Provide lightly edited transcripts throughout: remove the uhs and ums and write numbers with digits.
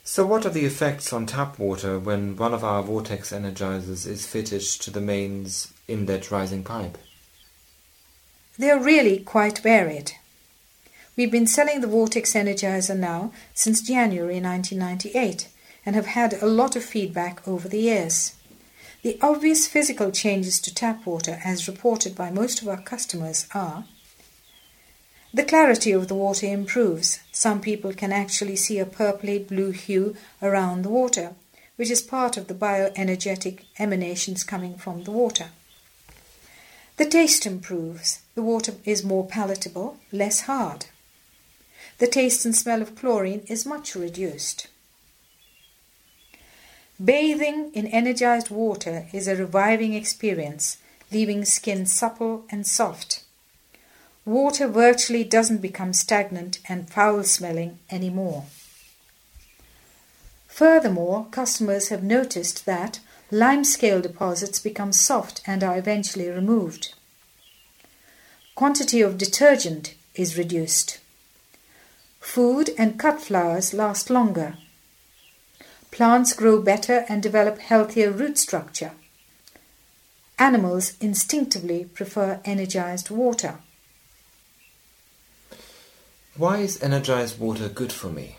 So what are the effects on tap water when one of our vortex energizers is fitted to the mains inlet rising pipe? They are really quite varied. We've been selling the Vortex Energizer now since January 1998 and have had a lot of feedback over the years. The obvious physical changes to tap water as reported by most of our customers are: the clarity of the water improves. Some people can actually see a purpley blue hue around the water, which is part of the bioenergetic emanations coming from the water. The taste improves. The water is more palatable, less hard. The taste and smell of chlorine is much reduced. Bathing in energized water is a reviving experience, leaving skin supple and soft. Water virtually doesn't become stagnant and foul-smelling anymore. Furthermore, customers have noticed that limescale deposits become soft and are eventually removed. Quantity of detergent is reduced. Food and cut flowers last longer. Plants grow better and develop healthier root structure. Animals instinctively prefer energized water. Why is energized water good for me?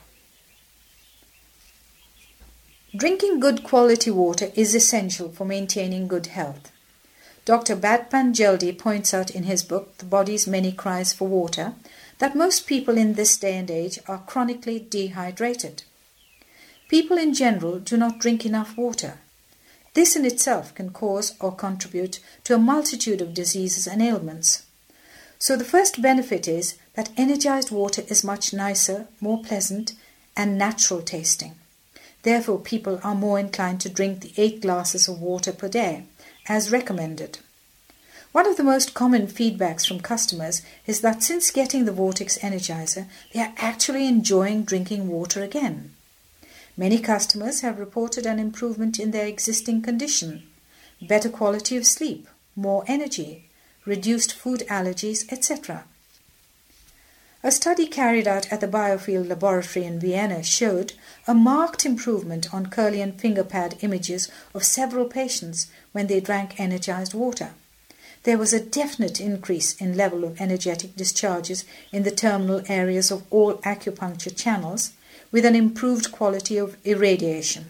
Drinking good quality water is essential for maintaining good health. Dr. Batpan Jaldi points out in his book, The Body's Many Cries for Water, that most people in this day and age are chronically dehydrated. People in general do not drink enough water. This in itself can cause or contribute to a multitude of diseases and ailments. So the first benefit is that energized water is much nicer, more pleasant, and natural tasting. Therefore, people are more inclined to drink the 8 glasses of water per day, as recommended. One of the most common feedbacks from customers is that since getting the Vortex Energizer, they are actually enjoying drinking water again. Many customers have reported an improvement in their existing condition, better quality of sleep, more energy, reduced food allergies, etc. A study carried out at the Biofield Laboratory in Vienna showed a marked improvement on curly and finger pad images of several patients when they drank energized water. There was a definite increase in level of energetic discharges in the terminal areas of all acupuncture channels, with an improved quality of irradiation.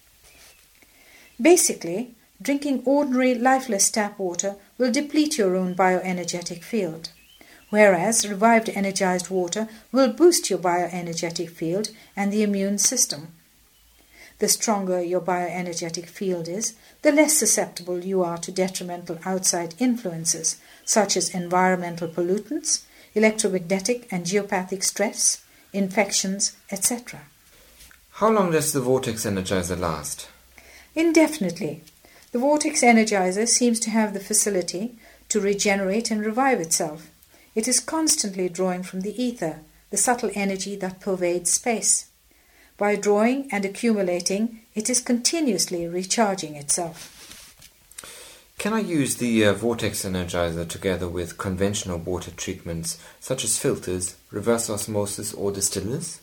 Basically, drinking ordinary lifeless tap water will deplete your own bioenergetic field, whereas revived energized water will boost your bioenergetic field and the immune system. The stronger your bioenergetic field is, the less susceptible you are to detrimental outside influences such as environmental pollutants, electromagnetic and geopathic stress, infections, etc. How long does the Vortex Energizer last? Indefinitely. The Vortex Energizer seems to have the facility to regenerate and revive itself. It is constantly drawing from the ether, the subtle energy that pervades space. By drawing and accumulating, it is continuously recharging itself. Can I use the Vortex Energizer together with conventional water treatments such as filters, reverse osmosis or distillers?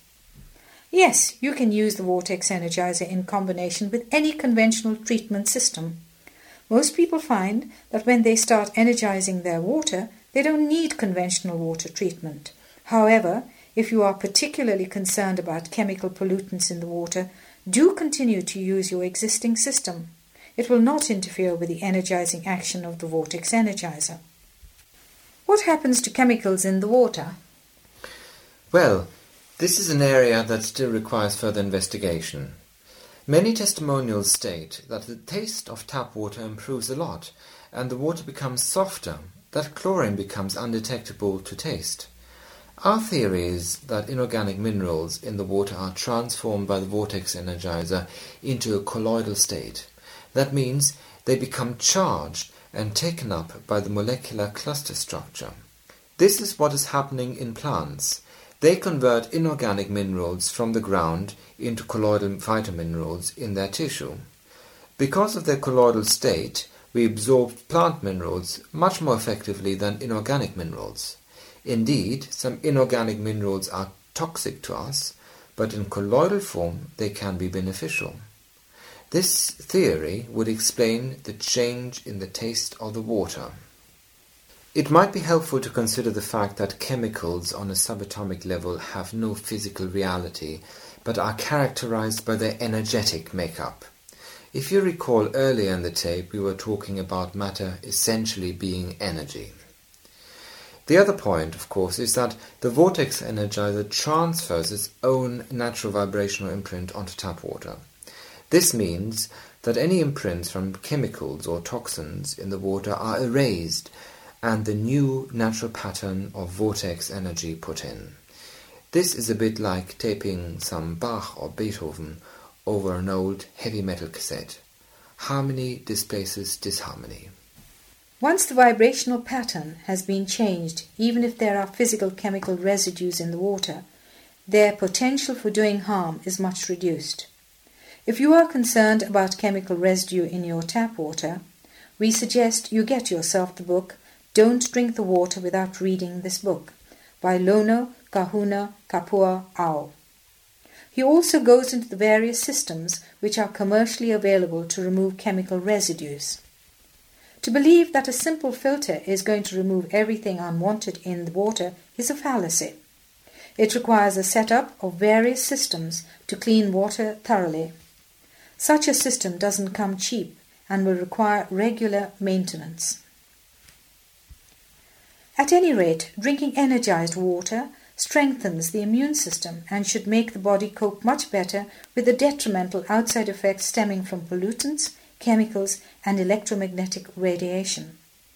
Yes, you can use the Vortex Energizer in combination with any conventional treatment system. Most people find that when they start energizing their water, they don't need conventional water treatment. However, if you are particularly concerned about chemical pollutants in the water, do continue to use your existing system. It will not interfere with the energizing action of the Vortex Energizer. What happens to chemicals in the water? Well, this is an area that still requires further investigation. Many testimonials state that the taste of tap water improves a lot and the water becomes softer, that chlorine becomes undetectable to taste. Our theory is that inorganic minerals in the water are transformed by the Vortex Energizer into a colloidal state. That means they become charged and taken up by the molecular cluster structure. This is what is happening in plants. They convert inorganic minerals from the ground into colloidal phytominerals in their tissue. Because of their colloidal state, we absorb plant minerals much more effectively than inorganic minerals. Indeed, some inorganic minerals are toxic to us, but in colloidal form they can be beneficial. This theory would explain the change in the taste of the water. It might be helpful to consider the fact that chemicals on a subatomic level have no physical reality, but are characterized by their energetic makeup. If you recall earlier in the tape, we were talking about matter essentially being energy. The other point, of course, is that the vortex energizer transfers its own natural vibrational imprint onto tap water. This means that any imprints from chemicals or toxins in the water are erased and the new natural pattern of vortex energy put in. This is a bit like taping some Bach or Beethoven over an old heavy metal cassette. Harmony displaces disharmony. Once the vibrational pattern has been changed, even if there are physical chemical residues in the water, their potential for doing harm is much reduced. If you are concerned about chemical residue in your tap water, we suggest you get yourself the book Don't Drink the Water Without Reading This Book by Lono Kahuna Kapua Ao. He also goes into the various systems which are commercially available to remove chemical residues. To believe that a simple filter is going to remove everything unwanted in the water is a fallacy. It requires a setup of various systems to clean water thoroughly. Such a system doesn't come cheap and will require regular maintenance. At any rate, drinking energized water strengthens the immune system and should make the body cope much better with the detrimental outside effects stemming from pollutants, chemicals, and electromagnetic radiation.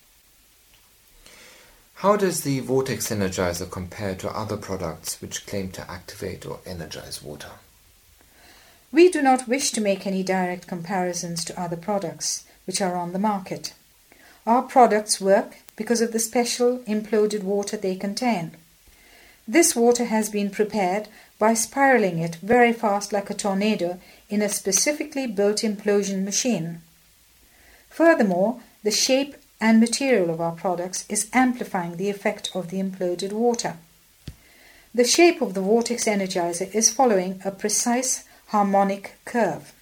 How does the vortex energizer compare to other products which claim to activate or energize water? We do not wish to make any direct comparisons to other products which are on the market. Our products work because of the special imploded water they contain. This water has been prepared by spiraling it very fast like a tornado in a specifically built implosion machine. Furthermore, the shape and material of our products is amplifying the effect of the imploded water. The shape of the vortex energizer is following a precise harmonic curve.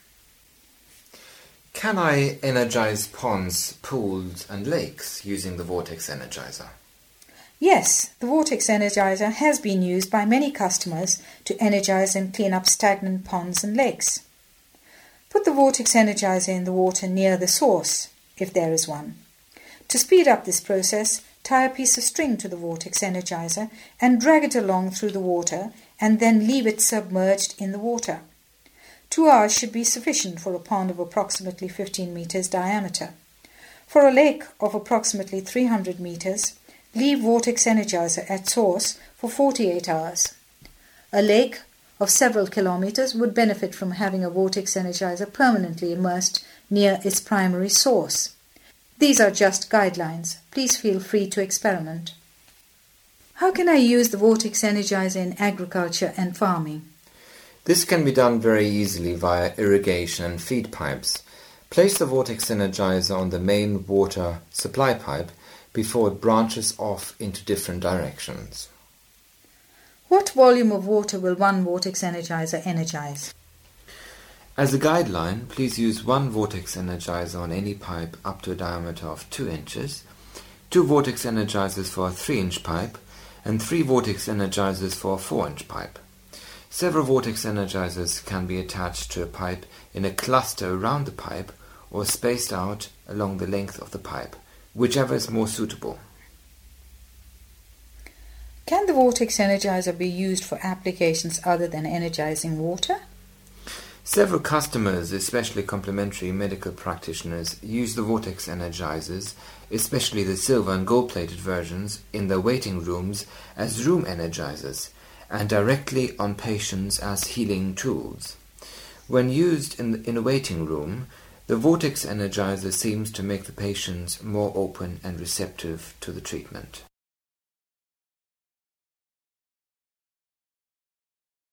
Can I energize ponds, pools and lakes using the vortex energizer? Yes, the vortex energizer has been used by many customers to energize and clean up stagnant ponds and lakes. Put the vortex energizer in the water near the source, if there is one. To speed up this process, tie a piece of string to the vortex energizer and drag it along through the water and then leave it submerged in the water. 2 hours should be sufficient for a pond of approximately 15 meters diameter. For a lake of approximately 300 meters, leave vortex energizer at source for 48 hours. A lake of several kilometers would benefit from having a vortex energizer permanently immersed near its primary source. These are just guidelines. Please feel free to experiment. How can I use the vortex energizer in agriculture and farming? This can be done very easily via irrigation and feed pipes. Place the vortex energizer on the main water supply pipe before it branches off into different directions. What volume of water will one vortex energizer energize? As a guideline, please use one vortex energizer on any pipe up to a diameter of 2 inches, 2 vortex energizers for a 3-inch pipe, and 3 vortex energizers for a 4-inch pipe. Several vortex energizers can be attached to a pipe in a cluster around the pipe or spaced out along the length of the pipe, whichever is more suitable. Can the vortex energizer be used for applications other than energizing water? Several customers, especially complementary medical practitioners, use the vortex energizers, especially the silver and gold-plated versions, in their waiting rooms as room energizers and directly on patients as healing tools. When used in a waiting room, the vortex energizer seems to make the patients more open and receptive to the treatment.